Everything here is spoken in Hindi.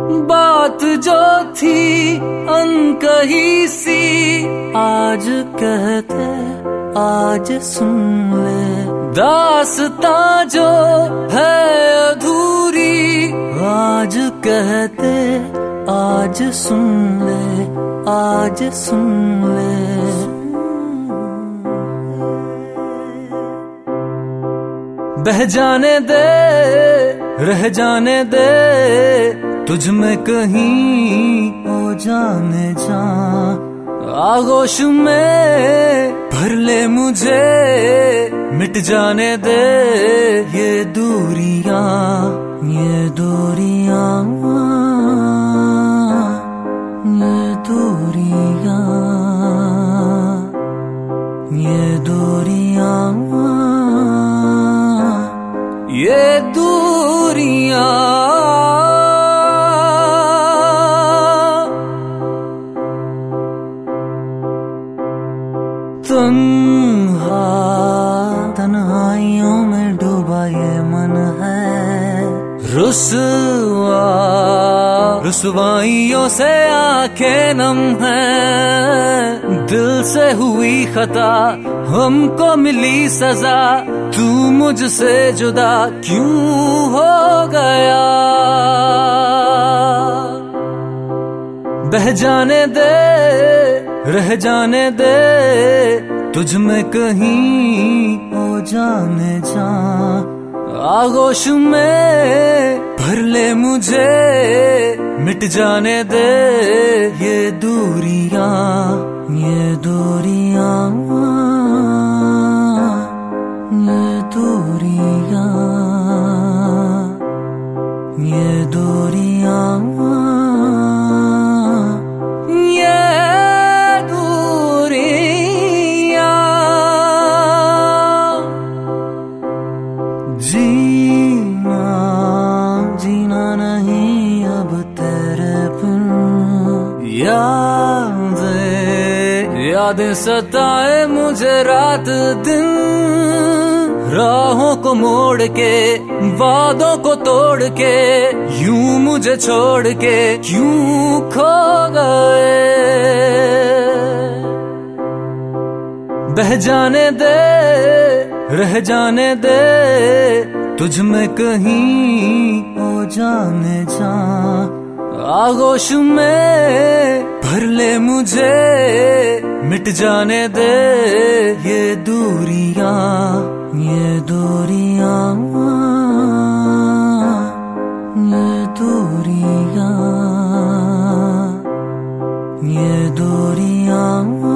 बात जो थी अनकही सी, आज कहते आज सुन ले। दास्तां जो है अधूरी, आज कहते आज सुन ले, आज सुन ले। बह जाने दे, रह जाने दे, तुझ में कहीं हो जाने जा। आगोश में भर ले मुझे, मिट जाने दे ये दूरियां, ये दूरियां, ये दूरियां, ये दूरियां, ये दूरियां। तन्हा तन्हाइयों में डूबा ये मन है, रुसवा रुसवाइयों से आंखें नम है। दिल से हुई खता, हमको मिली सजा, तू मुझसे जुदा क्यों हो गया। बह जाने दे, रह जाने दे, तुझ में कहीं हो जाने जा। आगोश में भर ले मुझे, मिट जाने दे ये दूरियां, ये दूरियां, ये दूरियां, ये दूरियां, ये दूरियां। जीना जीना नहीं अब तेरे बिन, यादें सताए मुझे रात दिन। राहों को मोड़ के, वादों को तोड़ के, यूं मुझे छोड़ के क्यों खो गए। बह जाने दे, रह जाने दे, तुझ में कहीं हो जाने जा। आगोश में भर ले मुझे, मिट जाने दे ये दूरियां, ये दूरियां, ये दूरियां, ये दूरियां।